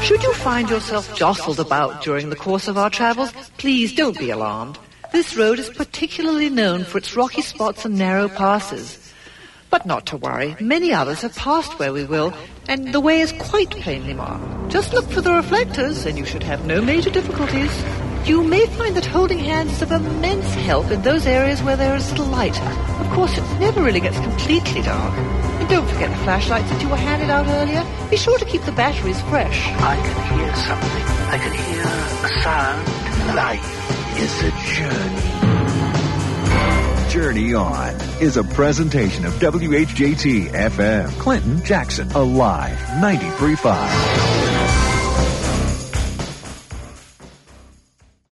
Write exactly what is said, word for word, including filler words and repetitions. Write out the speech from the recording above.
Should you find yourself jostled about during the course of our travels, please don't be alarmed. This road is particularly known for its rocky spots and narrow passes. But not to worry, many others have passed where we will, and the way is quite plainly marked. Just look for the reflectors, and you should have no major difficulties. You may find that holding hands is of immense help in those areas where there is little light. Of course, it never really gets completely dark. And don't forget the flashlights that you were handed out earlier. Be sure to keep the batteries fresh. I can hear something. I can hear a sound. Life is a journey. Journey On is a presentation of W H J T F M. Clinton Jackson, Alive, ninety-three point five.